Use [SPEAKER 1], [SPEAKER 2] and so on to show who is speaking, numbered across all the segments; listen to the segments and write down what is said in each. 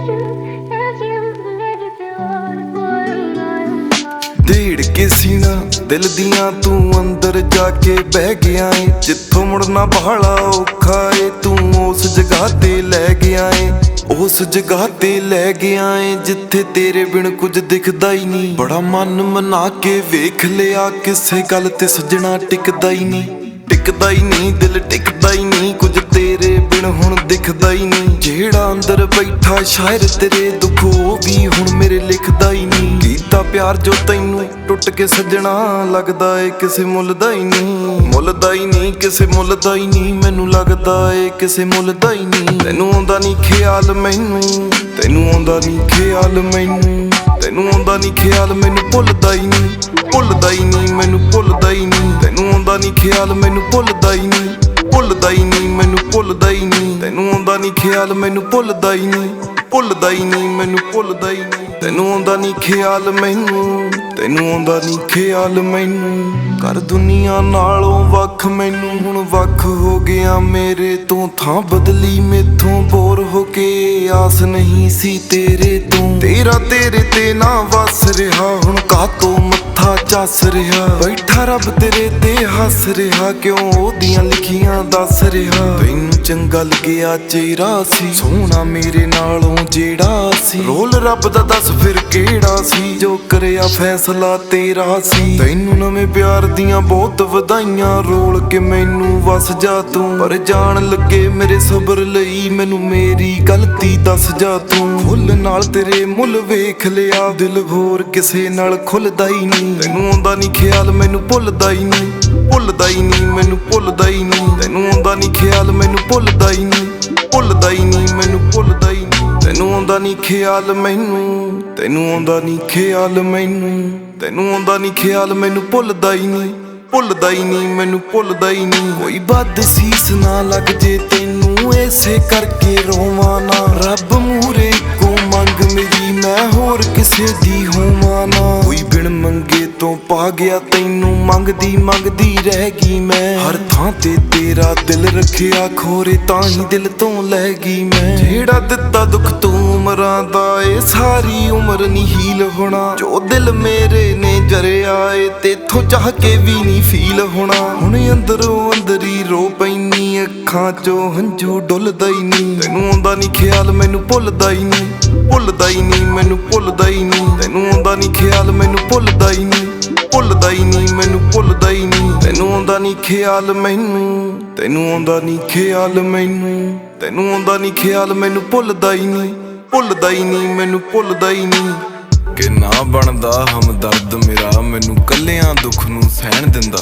[SPEAKER 1] ਢੇੜ ਕੇ ਸੀਨਾ ਦਿਲ ਦੀਆਂ ਤੂੰ ਅੰਦਰ ਜਾ ਕੇ ਬਹਿ ਗਿਆ ਏ। ਜਿੱਥੋਂ ਮੁੜਨਾ ਬਾਹਲਾ ਔਖਾ ਏ ਤੂੰ ਉਸ ਜਗ੍ਹਾ ਤੇ ਲੈ ਗਿਆ ਏ। ਉਸ ਜਗ੍ਹਾ ਤੇ ਲੈ ਗਿਆ ਏ ਜਿੱਥੇ ਤੇਰੇ ਬਿਨ ਕੁਝ ਦਿਖਦਾ ਹੀ ਨਹੀਂ। ਬੜਾ ਮਨ ਮਨਾ ਕੇ ਵੇਖ ਲਿਆ ਕਿਸੇ ਗੱਲ ਤੇ ਸੱਜਣਾ ਟਿਕਦਾ ਹੀ ਨਹੀਂ। ਟਿਕਦਾ ਹੀ ਨਹੀਂ ਦਿਲ ਟਿਕਦਾ ਹੀ ਨਹੀਂ ਕੁਝ ਤੇਰੇ ਬਿਨ ਹੁਣ ਦਿਖਦਾ ਹੀ ਨਹੀਂ। ਜਿਹੜਾ ਅੰਦਰ ਬੈਠਾ ਸ਼ਾਇਰ ਤੇਰੇ ਦੁੱਖ ਉਹ ਵੀ ਹੁਣ ਮੇਰੇ ਲਿਖਦਾ ਹੀ ਨਹੀਂ। ਕੀਤਾ ਪਿਆਰ ਜੋ ਤੈਨੂੰ ਟੁੱਟ ਕੇ ਸੱਜਣਾ ਲੱਗਦਾ ਏ ਕਿਸੇ ਮੁੱਲ ਦਾ ਹੀ ਨਹੀਂ। ਮੁੱਲ ਦਾ ਹੀ ਨਹੀਂ ਕਿਸੇ ਮੁੱਲ ਦਾ ਹੀ ਨਹੀਂ ਮੈਨੂੰ ਲੱਗਦਾ ਏ ਕਿਸੇ ਮੁੱਲ ਦਾ ਹੀ ਨਹੀਂ। ਤੈਨੂੰ ਆਉਂਦਾ ਨਹੀਂ ਖਿਆਲ ਮੈਨੂੰ, ਤੈਨੂੰ ਆਉਂਦਾ ਨਹੀਂ ਖਿਆਲ ਮੈਨੂੰ, ਤੈਨੂੰ ਆਉਂਦਾ ਨਹੀਂ ਖਿਆਲ ਮੈਨੂੰ ਭੁੱਲਦਾ ਹੀ ਨਹੀਂ। ਭੁੱਲਦਾ ਹੀ ਨਹੀਂ ਮੈਨੂੰ ਭੁੱਲਦਾ ਹੀ ਨਹੀਂ। ਤੈਨੂੰ ਆਉਂਦਾ ਨਹੀਂ ਖਿਆਲ ਮੈਨੂੰ ਭੁੱਲਦਾ ਹੀ ਨਹੀਂ। ਭੁੱਲਦਾ ਹੀ ਨਹੀਂ ਮੈਨੂੰ ਭੁੱਲਦਾ ਹੀ ਨਹੀਂ। ਤੈਨੂੰ ਆਉਂਦਾ ਨਹੀਂ ਖਿਆਲ ਮੈਨੂੰ ਭੁੱਲਦਾ ਹੀ ਨਹੀਂ। ਭੁੱਲਦਾ ਹੀ ਨਹੀਂ ਮੈਨੂੰ ਭੁੱਲਦਾ ਹੀ ਨਹੀਂ। ਤੈਨੂੰ ਆਉਂਦਾ ਨਹੀਂ ਖਿਆਲ ਮੈਨੂੰ, ਤੈਨੂੰ ਆਉਂਦਾ ਨਹੀਂ ਖਿਆਲ ਮੈਨੂੰ। ਕਰ ਦੁਨੀਆ ਨਾਲੋਂ ਵੱਖ ਮੈਨੂੰ ਹੁਣ ਵੱਖ ਹੋ ਗਿਆ ਮੇਰੇ ਤੋਂ। ਥਾਂ ਬਦਲੀ ਮੈਥੋਂ ਬੋਰ ਹੋ ਕੇ ਆਸ ਨਹੀਂ ਸੀ ਤੇਰੇ ਤੋਂ। ਤੇਰਾ ਤੇਰੇ ਤੇ ਨਾ ਵਸ ਰਿਹਾ ਹੁਣ ਕਾਤੋਂ ਮੱਥਾ ਚੱਸ ਰਿਹਾ। ਬੈਠਾ ਰੱਬ ਤੇਰੇ ਤੇ ਹੱਸ ਰਿਹਾ ਕਿਉਂ ਉਹਦੀਆਂ ਲਿਖੀਆਂ ਦੱਸ ਰਿਹਾ। ਤੈਨੂੰ ਚੰਗਾ ਲੱਗਿਆ ਚਿਹਰਾ ਸੀ ਸੋਹਣਾ ਮੇਰੇ ਨਾਲੋਂ ਜਿਹੜਾ ਸੀ। ਰੋਲ ਰੱਬ ਦਾ ਦੱਸ ਫਿਰ ਕਿਹੜਾ ਸੀ ਜੋ ਕਰਿਆ ਫੈਸਲਾ ਤੇਰਾ ਸੀ। ਤੈਨੂੰ ਨਵੇਂ ਪਿਆਰ ਦੀਆਂ ਬਹੁਤ ਵਧਾਈਆਂ ਰੋਲ ਕੇ ਮੈਨੂੰ ਵਸ ਜਾ ਤੂੰ। ਪਰ ਜਾਣ ਲੱਗੇ ਮੇਰੇ ਸਬਰ ਲਈ ਮੈਨੂੰ ਮੇਰੀ ਗਲਤੀ ਦੱਸ ਜਾ ਤੂੰ। ਫੁੱਲ ਨਾਲ ਤੇਰੇ ਮੁੱਲ ਵੇਖ ਲਿਆ ਦਿਲ ਹੋਰ ਕਿਸੇ ਨਾਲ ਖੁੱਲਦਾ ਹੀ ਨਹੀਂ। ਤੈਨੂੰ ਆਉਂਦਾ ਨਹੀਂ ਖਿਆਲ ਮੈਨੂੰ ਭੁੱਲਦਾ ਹੀ ਨਹੀਂ। ਭੁੱਲਦਾ ਹੀ ਨਹੀਂ ਮੈਨੂੰ ਭੁੱਲਦਾ ਹੀ ਨਹੀਂ। ਤੈਨੂੰ ਆਉਂਦਾ ਨਹੀਂ ਖਿਆਲ ਮੈਨੂੰ ਭੁੱਲਦਾ ਹੀ ਨਹੀਂ। ਭੁੱਲਦਾ ਹੀ ਨਹੀਂ ਮੈਨੂੰ ਭੁੱਲਦਾ ਹੀ ਨਹੀਂ। ਤੈਨੂੰ ਆਉਂਦਾ ਨਹੀਂ ਖਿਆਲ ਮੈਨੂੰ, ਤੈਨੂੰ ਆਉਂਦਾ ਨਹੀਂ ਖਿਆਲ ਮੈਨੂੰ। ਤੈਨੂੰ ਆਉਂਦਾ ਨਹੀਂ ਖਿਆਲ ਮੈਨੂੰ ਭੁੱਲਦਾ ਹੀ ਨਹੀਂ। ਭੁੱਲਦਾ ਹੀ ਨਹੀਂ ਮੈਨੂੰ ਭੁੱਲਦਾ ਹੀ ਨਹੀਂ। ਕੋਈ ਵੱਧ ਸੀਸ ਨਾ ਲੱਗ ਜੇ ਤੈਨੂੰ ਐਸੇ ਕਰਕੇ ਰੋਵਾਂ ਨਾ। ਰੱਬ ਮੂਹਰੇ ਇੱਕੋ ਮੰਗ ਮੇਰੀ ਮੈਂ ਹੋਰ ਕਿਸੇ ਦੀ ਹੋਵਾਂ ਨਾ। ਕੋਈ ਬਿਨ ਮੰਗੇ ਤੋਂ ਪਾ ਗਿਆ ਤੈਨੂੰ ਮੰਗਦੀ ਮੰਗਦੀ ਰਹਿ ਗਈ ਮੈਂ। ਹਰ ਥਾਂ ਤੇ ਤੇਰਾ ਦਿਲ ਰੱਖਿਆ ਖੋਰੇ ਤਾਂ ਹੀ ਦਿਲ ਤੋਂ ਲੈ ਗਈ ਮੈਂ। ਜਿਹੜਾ ਦਿੱਤਾ ਦੁੱਖ ਤੂੰ ਉਮਰਾਂ ਦਾ ਏ ਸਾਰੀ ਉਮਰ ਨਹੀਂ ਹੀਲ ਹੋਣਾ। ਜੋ ਦਿਲ ਮੇਰੇ ਨੇ ਜਰਿਆ ਏ ਤੇਥੋਂ ਚਾਹ ਕੇ ਵੀ ਨਹੀਂ ਫੀਲ ਹੋਣਾ। ਹੁਣ ਅੰਦਰੋਂ ਅੰਦਰੀ ਰੋ ਪੈਨੀ ਅੱਖਾਂ ਚੋਂ ਹੰਝੂ ਡੁੱਲਦਾ ਹੀ ਨਹੀਂ। ਤੈਨੂੰ ਆਉਂਦਾ ਨਹੀਂ ਖਿਆਲ ਮੈਨੂੰ ਭੁੱਲਦਾ ਹੀ ਨਹੀਂ। ਭੁੱਲਦਾ ਹੀ ਨਹੀਂ ਮੈਨੂੰ ਭੁੱਲਦਾ ਹੀ ਨਹੀਂ। ਤੈਨੂੰ ਆਉਂਦਾ ਨਹੀਂ ਖਿਆਲ ਮੈਨੂੰ ਭੁੱਲਦਾ ਹੀ ਨਹੀਂ। ਭੁੱਲਦਾ ਹੀ ਨਹੀਂ ਮੈਨੂੰ ਭੁੱਲਦਾ ਹੀ ਨਹੀਂ। ਤੈਨੂੰ ਆਉਂਦਾ ਨਹੀਂ ਖਿਆਲ ਮੈਨੂੰ, ਤੈਨੂੰ ਆਉਂਦਾ ਨਹੀਂ ਖਿਆਲ ਮੈਨੂੰ। ਤੈਨੂੰ ਆਉਂਦਾ ਨਹੀਂ ਖਿਆਲ ਮੈਨੂੰ ਭੁੱਲਦਾ ਹੀ ਨਹੀਂ। ਭੁੱਲਦਾ ਹੀ ਨਹੀਂ ਮੈਨੂੰ ਭੁੱਲਦਾ ਹੀ ਨਹੀਂ। ਕਿ ਨਾ ਬਣਦਾ ਹਮਦਰਦ ਮੇਰਾ ਮੈਨੂੰ ਕੱਲਿਆਂ ਦੁੱਖ ਨੂੰ ਸਹਿਣ ਦਿੰਦਾ।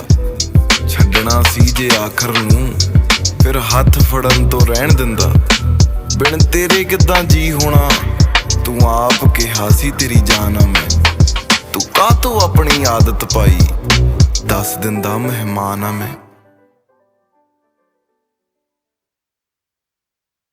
[SPEAKER 1] ਛੱਡਣਾ ਸੀ ਜੇ ਆਖਰ ਨੂੰ ਫਿਰ ਹੱਥ ਫੜਨ ਤੋਂ ਰਹਿਣ ਦਿੰਦਾ। ਬਿਨ ਤੇਰੇ ਕਿੱਦਾਂ ਜੀ ਹੋਣਾ ਤੂੰ ਆਪ ਕਿਹਾ ਸੀ ਤੇਰੀ ਜਾਨ ਆ ਮੈਂ। ਤੂੰ ਕਾਹਤੋਂ ਆਪਣੀ ਆਦਤ ਪਾਈ ਦੱਸ ਦਿੰਦਾ ਮਹਿਮਾਨ ਆ ਮੈਂ।